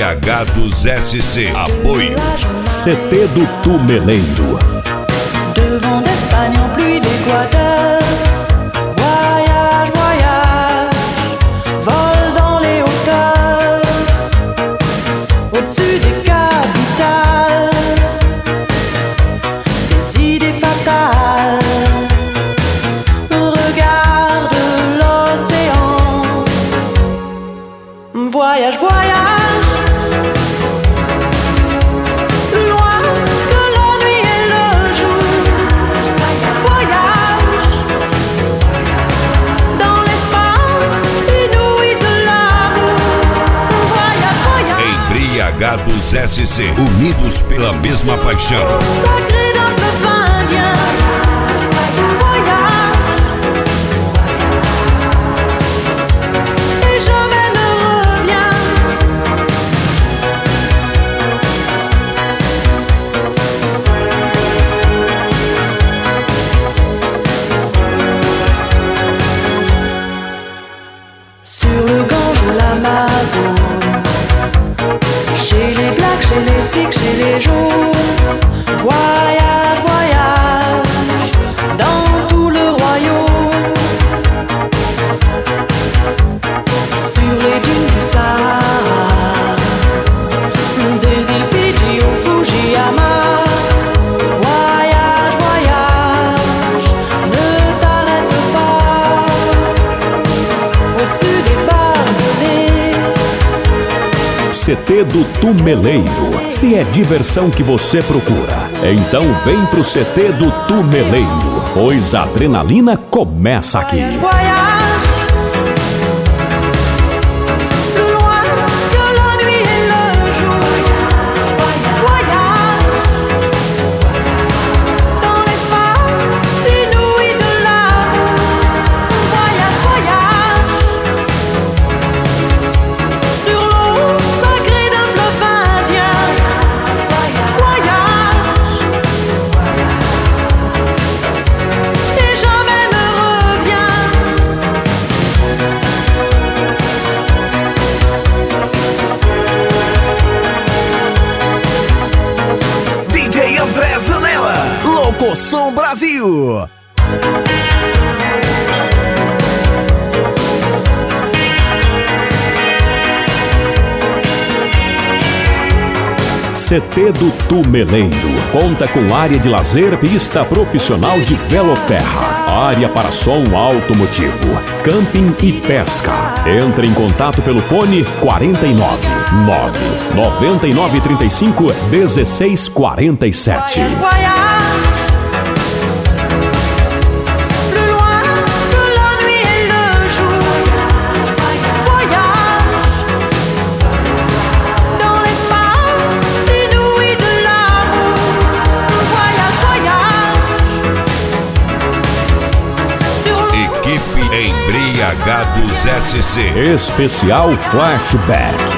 Embriagados SC. Apoio CT do Tumeleiro. De vent d'Espagne en pluie d'Équateur. Voyage, voyage, vol dans les hauteurs. Au-dessus des capitales, des idées fatales. Regarde l'océan. Voyage, voyage. Embriagados SC, unidos pela mesma paixão. Sur le Gange ou l'Amazone, chez les Blacks, chez les Sikhs, chez les Jaunes. Voyage, voyage, dans tout le royaume. Sur les dunes du Sahara, des îles Fidji au Fujiyama. Voyage, voyage, ne t'arrête pas. Au-dessus des barbelés. CT do Tumeleiro. Se é diversão que você procura, então vem pro CT do Tumeleiro, pois a adrenalina começa aqui. Voyage, voyage, plus loin que la nuit et le jour. Voyage, dans l'espace inouï de l'amour. Voyage, voyage, sur l'eau sacrée d'un fleuve indien. Voyage, et jamais ne reviens. DJ André Zanella, Locoção Brasil. CT do Tumeleiro conta com área de lazer, pista profissional de veloterra, área para som automotivo, camping e pesca. Entre em contato pelo fone 49 9 99 35 16 47. Voyage, voyage, plus loin que la nuit et le jour. Voyage, dans l'espace inouï de l'amour. Voyage, voyage, sur l'eau. Equipe Embriagados SC. Especial Flashback.